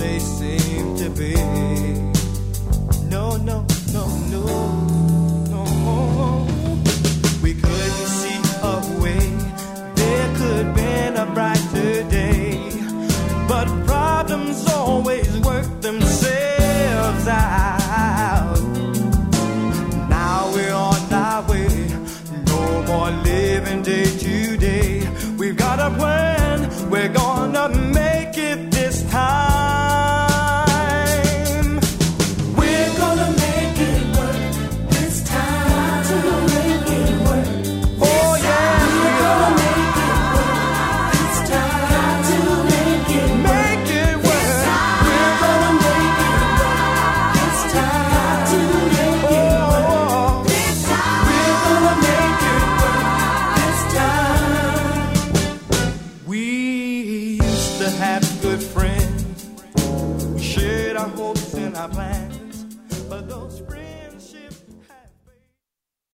they seem to be. No, no, no, no, no. We couldn't see a way there could been a brighter day, but problems always work themselves out. Now we're on our way, no more living day to day. We've got a plan, we're gonna make it this time. We're gonna make it work this time. We're gonna make it work. Oh yeah, we're gonna make it work this time. To make it work. We're gonna make it work this time. To make it work this time. We're gonna make it work this time. We used to have good friends. We shared our hopes and our plans, but those friends